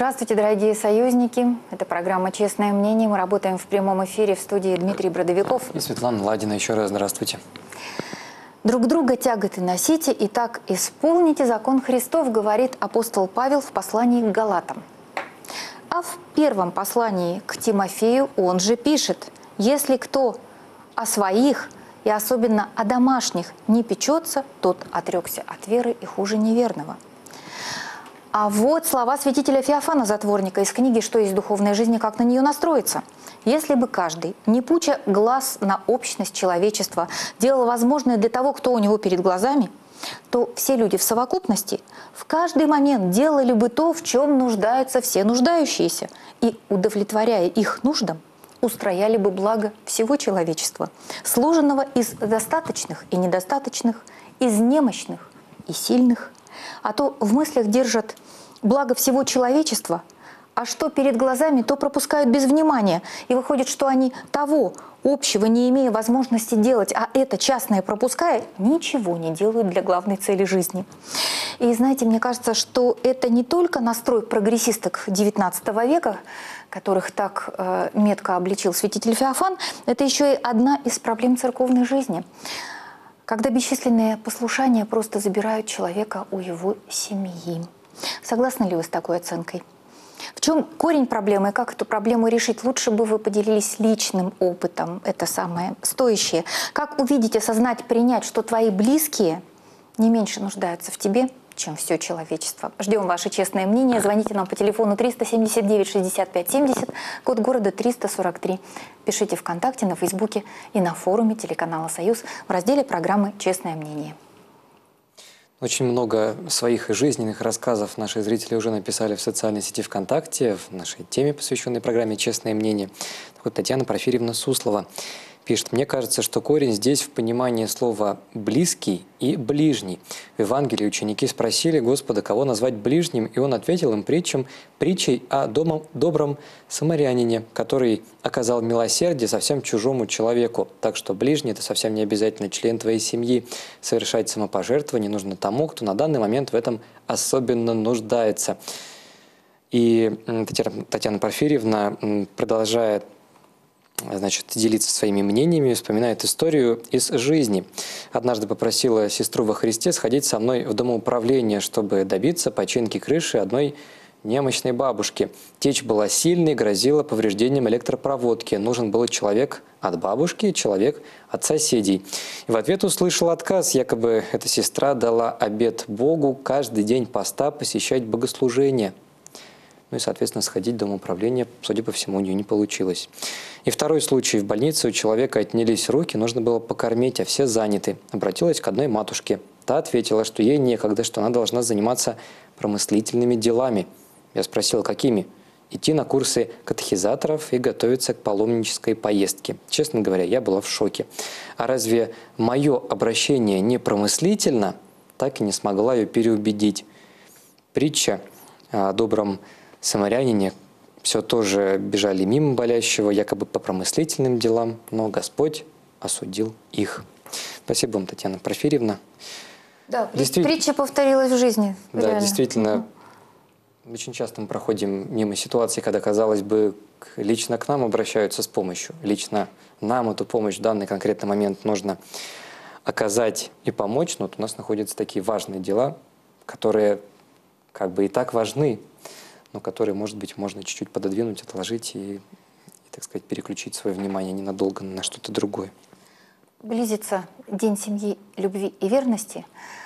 Здравствуйте, дорогие союзники. Это программа «Честное мнение». Мы работаем в прямом эфире в студии Дмитрий Бродовиков. И Светлана Ладина. Еще раз здравствуйте. Друг друга тяготы носите, и так исполните закон Христов, говорит апостол Павел в послании к Галатам. А в первом послании к Тимофею он же пишет: «Если кто о своих, и особенно о домашних, не печется, тот отрекся от веры и хуже неверного». А вот слова святителя Феофана Затворника из книги «Что есть духовная жизнь и как на нее настроиться». Если бы каждый, не пуча глаз на общность человечества, делал возможное для того, кто у него перед глазами, то все люди в совокупности в каждый момент делали бы то, в чем нуждаются все нуждающиеся, и, удовлетворяя их нуждам, устрояли бы благо всего человечества, сложенного из достаточных и недостаточных, из немощных и сильных. А то в мыслях держат благо всего человечества, а что перед глазами, то пропускают без внимания. И выходит, что они того общего не имея возможности делать, а это частное пропуская, ничего не делают для главной цели жизни. И знаете, мне кажется, что это не только настрой прогрессисток XIX века, которых так метко обличил святитель Феофан, это еще и одна из проблем церковной жизни. Когда бесчисленные послушания просто забирают человека у его семьи. Согласны ли вы с такой оценкой? В чем корень проблемы и как эту проблему решить? Лучше бы вы поделились личным опытом, это самое стоящее. Как увидеть, осознать, принять, что твои близкие не меньше нуждаются в тебе, чем все человечество. Ждем ваше честное мнение. Звоните нам по телефону 379 65 70, код города 343. Пишите ВКонтакте, на Фейсбуке и на форуме телеканала «Союз» в разделе программы «Честное мнение». Очень много своих жизненных рассказов наши зрители уже написали в социальной сети ВКонтакте, в нашей теме, посвященной программе «Честное мнение». Вот Татьяна Порфирьевна Суслова пишет: «Мне кажется, что корень здесь в понимании слова «близкий» и «ближний». В Евангелии ученики спросили Господа, кого назвать ближним, и Он ответил им притчей о добром самарянине, который оказал милосердие совсем чужому человеку. Так что ближний – это совсем не обязательно член твоей семьи. Совершать самопожертвование нужно тому, кто на данный момент в этом особенно нуждается». И Татьяна Порфирьевна продолжает делиться своими мнениями, вспоминает историю из жизни. Однажды попросила сестру во Христе сходить со мной в домоуправление, чтобы добиться починки крыши одной немощной бабушки. Течь была сильной, грозила повреждением электропроводки. Нужен был человек от бабушки, человек от соседей. И в ответ услышал отказ. Якобы эта сестра дала обет Богу каждый день поста посещать богослужение. Ну и, соответственно, сходить в домоуправление, судя по всему, у нее не получилось. И второй случай. В больнице у человека отнялись руки, нужно было покормить, а все заняты. Обратилась к одной матушке. Та ответила, что ей некогда, что она должна заниматься промыслительными делами. Я спросил, какими? Идти на курсы катехизаторов и готовиться к паломнической поездке. Честно говоря, я была в шоке. А разве мое обращение не промыслительно? Так и не смогла ее переубедить. Притча о добром самарянине. Все тоже бежали мимо болящего, якобы по промыслительным делам, но Господь осудил их. Спасибо вам, Татьяна Порфирьевна. Да, притча повторилась в жизни. Да, реально. Действительно, очень часто мы проходим мимо ситуации, когда, казалось бы, лично к нам обращаются с помощью. Лично нам эту помощь в данный конкретный момент нужно оказать и помочь, но вот у нас находятся такие важные дела, которые как бы и так важны, но которые, может быть, можно чуть-чуть пододвинуть, отложить и, так сказать, переключить свое внимание ненадолго на что-то другое. Близится День семьи, любви и верности,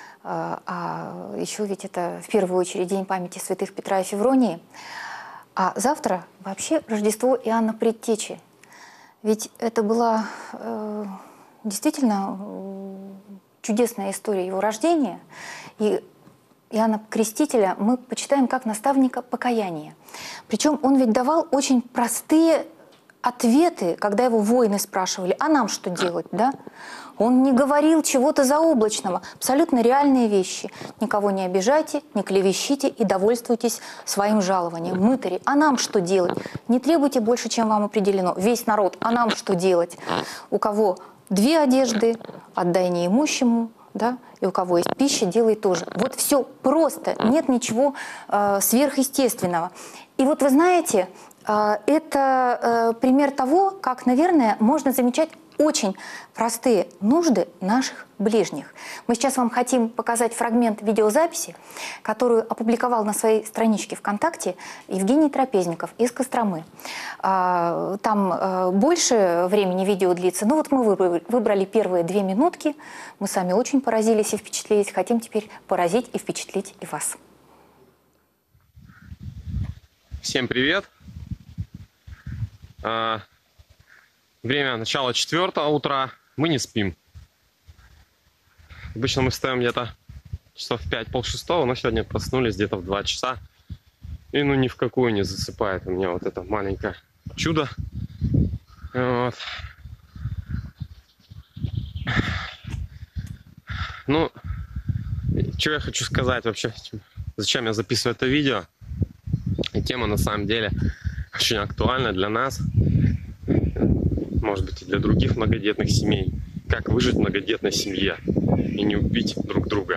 а еще ведь это в первую очередь День памяти святых Петра и Февронии, а завтра вообще Рождество Иоанна Предтечи. Ведь это была действительно чудесная история его рождения, и Иоанна Крестителя мы почитаем как наставника покаяния. Причем он ведь давал очень простые ответы, когда его воины спрашивали, а нам что делать, да? Он не говорил чего-то заоблачного, абсолютно реальные вещи. Никого не обижайте, не клевещите и довольствуйтесь своим жалованием. Мытари, а нам что делать? Не требуйте больше, чем вам определено. Весь народ, а нам что делать? У кого 2 одежды, отдай неимущему, да, и у кого есть пища, делай тоже. Вот все просто, нет ничего сверхъестественного. И вот вы знаете, это пример того, как, наверное, можно замечать очень простые нужды наших ближних. Мы сейчас вам хотим показать фрагмент видеозаписи, которую опубликовал на своей страничке ВКонтакте Евгений Трапезников из Костромы. Там больше времени видео длится, но вот мы выбрали первые 2 минутки. Мы сами очень поразились и впечатлились. Хотим теперь поразить и впечатлить и вас. Всем привет! Время начала 4-го утра, мы не спим. Обычно мы встаем где-то часов в 5-полшестого, но сегодня проснулись где-то в 2 часа. И ну ни в какую не засыпает у меня вот это маленькое чудо. Вот. Ну, что я хочу сказать вообще, зачем я записываю это видео. И тема на самом деле очень актуальна для нас. Может быть, и для других многодетных семей. Как выжить в многодетной семье и не убить друг друга.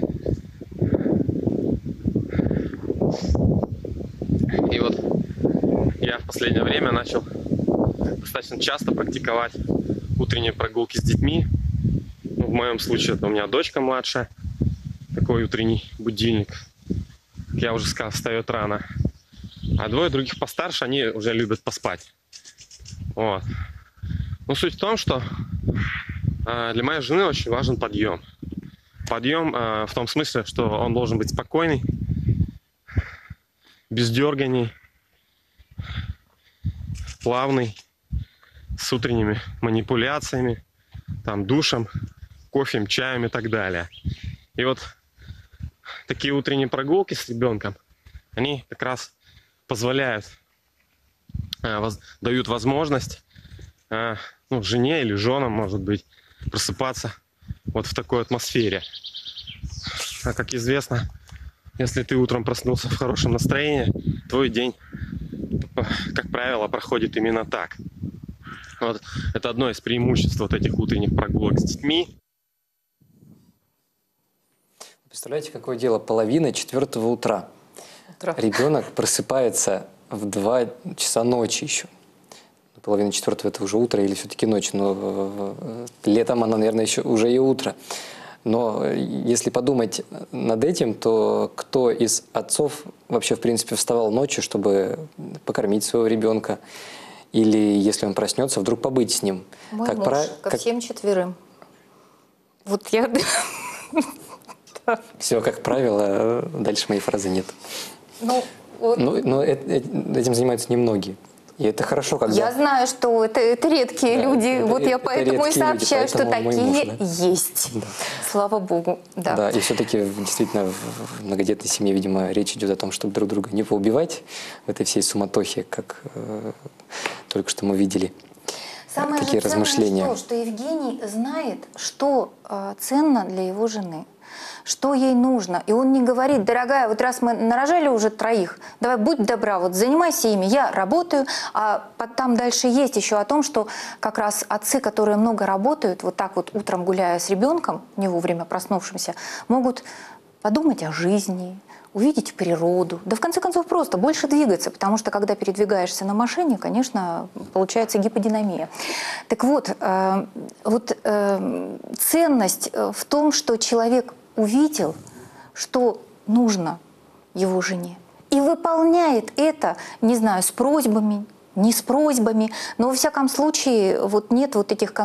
И вот я в последнее время начал достаточно часто практиковать утренние прогулки с детьми. Ну, в моем случае это у меня дочка младшая. Такой утренний будильник. Как я уже сказал, встает рано. А 2 других постарше, они уже любят поспать. Вот. Но суть в том, что для моей жены очень важен подъем. Подъем в том смысле, что он должен быть спокойный, без дерганий, плавный, с утренними манипуляциями, там, душем, кофе, чаем и так далее. И вот такие утренние прогулки с ребенком, они как раз позволяют, дают возможность ну, жене или женам, может быть, просыпаться вот в такой атмосфере. А как известно, если ты утром проснулся в хорошем настроении, твой день, как правило, проходит именно так. Вот. Это одно из преимуществ вот этих утренних прогулок с детьми. Представляете, какое дело? 3:30 утра. Ребенок просыпается в 2 часа ночи еще. 3:30 это уже утро или все-таки ночь, но летом оно, наверное, еще уже и утро. Но если подумать над этим, то кто из отцов вообще, в принципе, вставал ночью, чтобы покормить своего ребенка? Или, если он проснется, вдруг побыть с ним? Мой муж ко всем 4. Вот я... Все, как правило, дальше моей фразы нет. Ну, вот... но этим занимаются немногие. И это хорошо, когда... Я знаю, что это редкие люди. Вот я поэтому и сообщаю, что такие есть. Да. Слава Богу. Да. Да, и все-таки действительно в многодетной семье, видимо, речь идет о том, чтобы друг друга не поубивать в этой всей суматохе, как только что мы видели. Самое такие размышления. Что Евгений знает, что ценно для его жены. Что ей нужно. И он не говорит: дорогая, вот раз мы нарожали уже 3, давай будь добра, вот занимайся ими, я работаю. А там дальше есть еще о том, что как раз отцы, которые много работают, вот так вот утром гуляя с ребенком, не вовремя проснувшимся, могут подумать о жизни, увидеть природу, да в конце концов просто больше двигаться, потому что когда передвигаешься на машине, конечно, получается гиподинамия. Так вот, ценность в том, что человек увидел, что нужно его жене, и выполняет это, не знаю, с просьбами, не с просьбами, но во всяком случае вот нет вот этих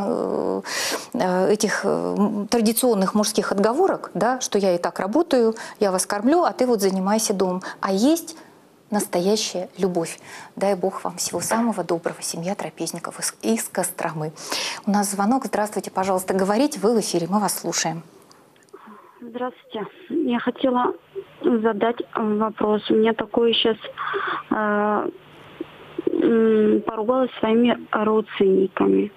традиционных мужских отговорок, да, что я и так работаю, я вас кормлю, а ты вот занимайся домом. А есть настоящая любовь. Дай Бог вам всего самого доброго. Семья Трапезников из Костромы. У нас звонок. Здравствуйте, пожалуйста, говорите, вы в эфире, мы вас слушаем. Здравствуйте. Я хотела задать вопрос. У меня такое сейчас... поругалась с своими родственниками.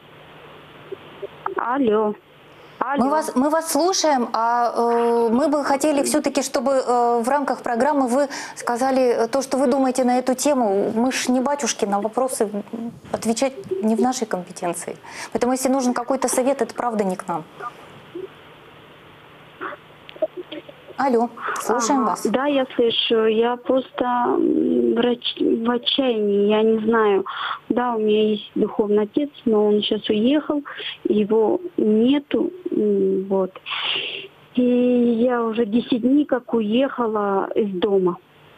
Алло. Мы вас слушаем, а мы бы хотели все-таки, чтобы в рамках программы вы сказали то, что вы думаете на эту тему. Мы ж не батюшки, на вопросы отвечать не в нашей компетенции. Поэтому если нужен какой-то совет, это правда не к нам. Алло, слушаем вас. Да, я слышу. Я просто в отчаянии, я не знаю. Да, у меня есть духовный отец, но он сейчас уехал, его нету. Вот. И я уже 10 дней как уехала из дома.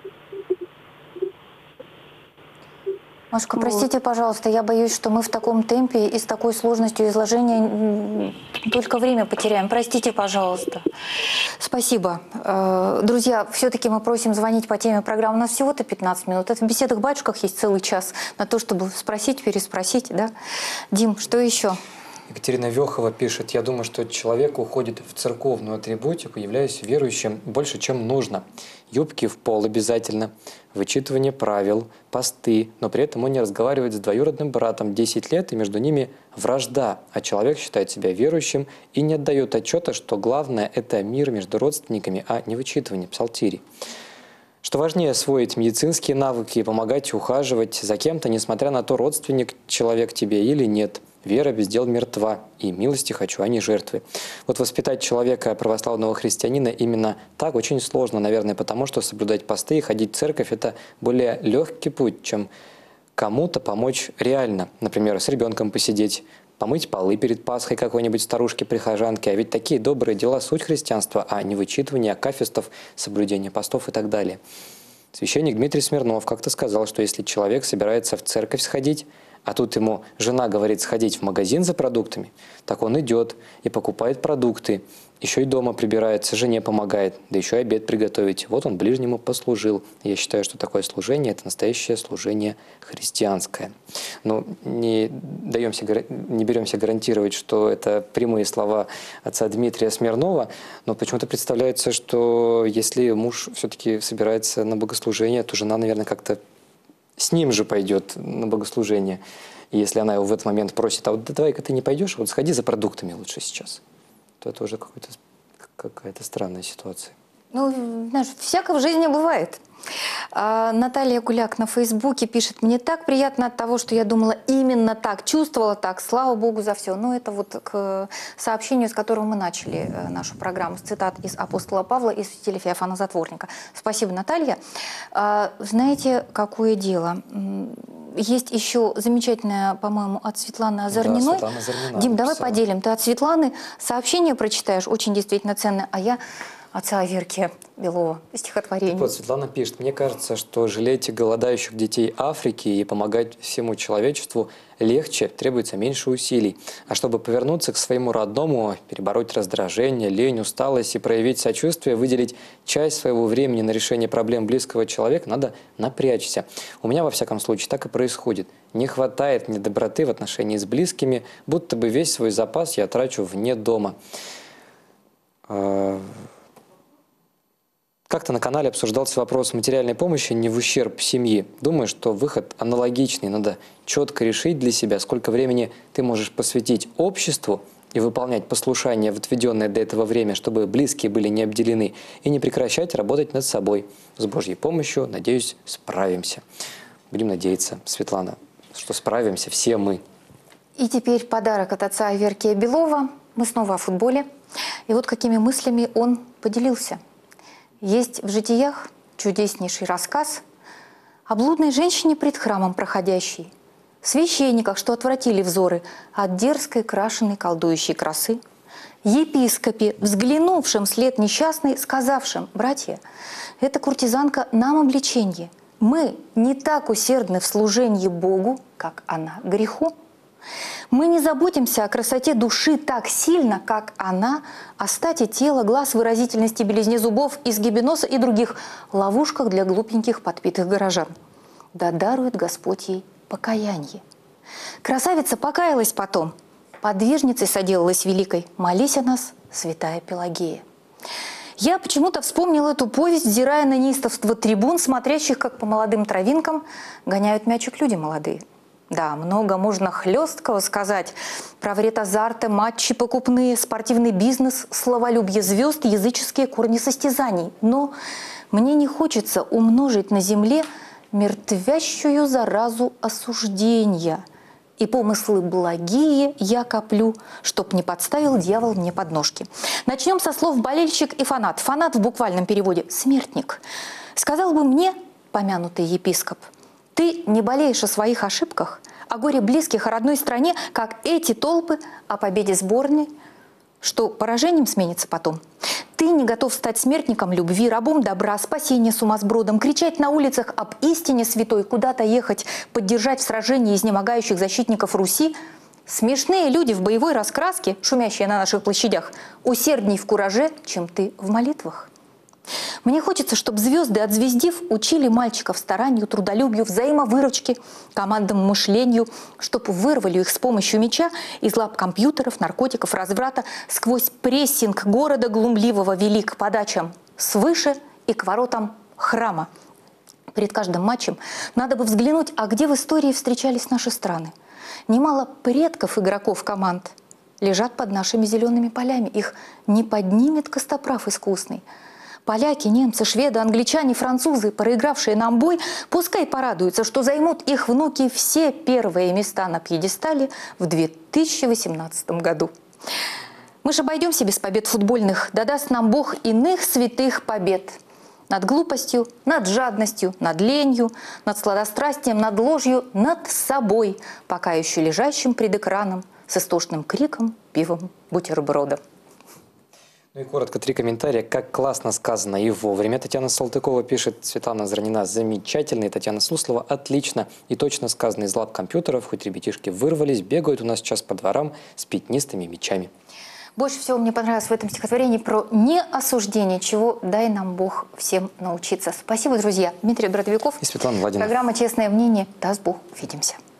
Машка, простите, пожалуйста, я боюсь, что мы в таком темпе и с такой сложностью изложения только время потеряем. Простите, пожалуйста. Спасибо. Друзья, все-таки мы просим звонить по теме программы. У нас всего-то 15 минут. Это в беседах батюшках есть целый час на то, чтобы спросить, переспросить. Да? Дим, что еще? Екатерина Вехова пишет: «Я думаю, что человек уходит в церковную атрибутику, являясь верующим больше, чем нужно. Юбки в пол обязательно, вычитывание правил, посты, но при этом он не разговаривает с двоюродным братом 10 лет, и между ними вражда, а человек считает себя верующим и не отдает отчета, что главное – это мир между родственниками, а не вычитывание псалтири. Что важнее освоить медицинские навыки и помогать ухаживать за кем-то, несмотря на то, родственник человек тебе или нет. Вера без дел мертва, и милости хочу, а не жертвы». Вот воспитать человека, православного христианина, именно так очень сложно, наверное, потому что соблюдать посты и ходить в церковь – это более легкий путь, чем кому-то помочь реально. Например, с ребенком посидеть, помыть полы перед Пасхой какой-нибудь старушки-прихожанки. А ведь такие добрые дела – суть христианства, а не вычитывание акафистов, соблюдение постов и так далее. Священник Дмитрий Смирнов как-то сказал, что если человек собирается в церковь сходить, а тут ему жена говорит сходить в магазин за продуктами, так он идет и покупает продукты, еще и дома прибирается, жене помогает, да еще и обед приготовить. Вот он ближнему послужил. Я считаю, что такое служение – это настоящее служение христианское. Но не беремся гарантировать, что это прямые слова отца Дмитрия Смирнова, но почему-то представляется, что если муж все-таки собирается на богослужение, то жена, наверное, как-то с ним же пойдет на богослужение. И если она его в этот момент просит: а вот да давай-ка ты не пойдешь, вот сходи за продуктами лучше сейчас, то это уже какая-то странная ситуация. Ну, знаешь, всякое в жизни бывает. Наталья Гуляк на Фейсбуке пишет: «Мне так приятно от того, что я думала именно так, чувствовала так, слава Богу за все». Ну, это вот к сообщению, с которого мы начали нашу программу, с цитат из апостола Павла и святителя Феофана Затворника. Спасибо, Наталья. Знаете, какое дело? Есть еще замечательное, по-моему, от Светланы Озорниной. Да, Светлана Озорнина Дим, давай написала. поделим. Ты от Светланы сообщение прочитаешь, очень действительно ценное, а я отца Аверкия Белова стихотворение. Так вот, Светлана пишет: «Мне кажется, что жалеть голодающих детей Африки и помогать всему человечеству легче, требуется меньше усилий. А чтобы повернуться к своему родному, перебороть раздражение, лень, усталость и проявить сочувствие, выделить часть своего времени на решение проблем близкого человека, надо напрячься. У меня, во всяком случае, так и происходит. Не хватает мне доброты в отношении с близкими, будто бы весь свой запас я трачу вне дома». Как-то на канале обсуждался вопрос материальной помощи не в ущерб семьи. Думаю, что выход аналогичный. Надо четко решить для себя, сколько времени ты можешь посвятить обществу и выполнять послушание в отведенное до этого время, чтобы близкие были не обделены, и не прекращать работать над собой. С Божьей помощью, надеюсь, справимся. Будем надеяться, Светлана, что справимся все мы. И теперь подарок от отца Аверкия Белова. Мы снова о футболе. И вот какими мыслями он поделился. Есть в житиях чудеснейший рассказ о блудной женщине пред храмом проходящей, священниках, что отвратили взоры от дерзкой, крашеной, колдующей красы, епископе, взглянувшим вслед несчастной, сказавшим: «Братья, эта куртизанка нам обличенье. Мы не так усердны в служении Богу, как она греху. Мы не заботимся о красоте души так сильно, как она, о стати тела, глаз, выразительности, белизне зубов, изгибе носа и других ловушках для глупеньких подпитых горожан. Да дарует Господь ей покаяние». Красавица покаялась потом, подвижницей соделалась великой. Молись о нас, святая Пелагея. Я почему-то вспомнила эту повесть, взирая на неистовство трибун, смотрящих, как по молодым травинкам гоняют мячик люди молодые. Да, много можно хлесткого сказать про вред азарта, матчи покупные, спортивный бизнес, словолюбие звезд, языческие корни состязаний. Но мне не хочется умножить на земле мертвящую заразу осуждения. И помыслы благие я коплю, чтоб не подставил дьявол мне подножки. Начнем со слов болельщик и фанат. Фанат в буквальном переводе – смертник. Сказал бы мне, помянутый епископ, ты не болеешь о своих ошибках, о горе близких, о родной стране, как эти толпы о победе сборной, что поражением сменится потом. Ты не готов стать смертником любви, рабом добра, спасения сумасбродом, кричать на улицах об истине святой, куда-то ехать, поддержать в сражении изнемогающих защитников Руси. Смешные люди в боевой раскраске, шумящие на наших площадях, усердней в кураже, чем ты в молитвах. Мне хочется, чтобы звезды, отзвездив, учили мальчиков старанию, трудолюбию, взаимовыручке, командному мышлению, чтобы вырвали их с помощью меча из лап компьютеров, наркотиков, разврата, сквозь прессинг города глумливого вели к подачам свыше и к воротам храма. Перед каждым матчем надо бы взглянуть, а где в истории встречались наши страны. Немало предков игроков команд лежат под нашими зелеными полями. Их не поднимет костоправ искусный. Поляки, немцы, шведы, англичане, французы, проигравшие нам бой, пускай порадуются, что займут их внуки все первые места на пьедестале в 2018 году. Мы же обойдемся без побед футбольных, да даст нам Бог иных святых побед. Над глупостью, над жадностью, над ленью, над сладострастием, над ложью, над собой, пока еще лежащим пред экраном с истошным криком, пивом, бутербродом. Ну и коротко 3 комментария. Как классно сказано и вовремя. Татьяна Салтыкова пишет, Светлана Зранина замечательный, Татьяна Суслова отлично и точно сказано из лап компьютеров. Хоть ребятишки вырвались, бегают у нас сейчас по дворам с пятнистыми мечами. Больше всего мне понравилось в этом стихотворении про неосуждение, чего дай нам Бог всем научиться. Спасибо, друзья. Дмитрий Бродовиков и Светлана Владина. Программа «Честное мнение». Даст Бог. Увидимся.